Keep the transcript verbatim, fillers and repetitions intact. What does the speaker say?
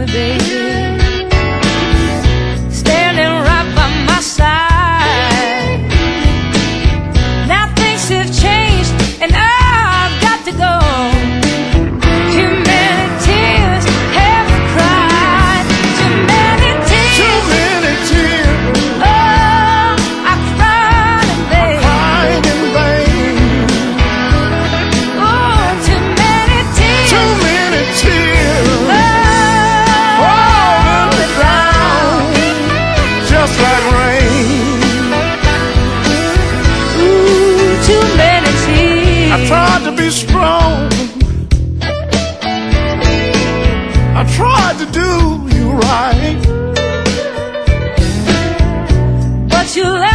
me, baby, standing right by my side. Now things have changed and I've got to go. Too many tears have cried. Too many tears. Too many tears. Oh, I cried in vain. Cried in vain. Oh, too many tears. Too many tears. Oh, Falling down, just like rain. ooh, too many tears. I tried to be strong. I tried to do you right. But you left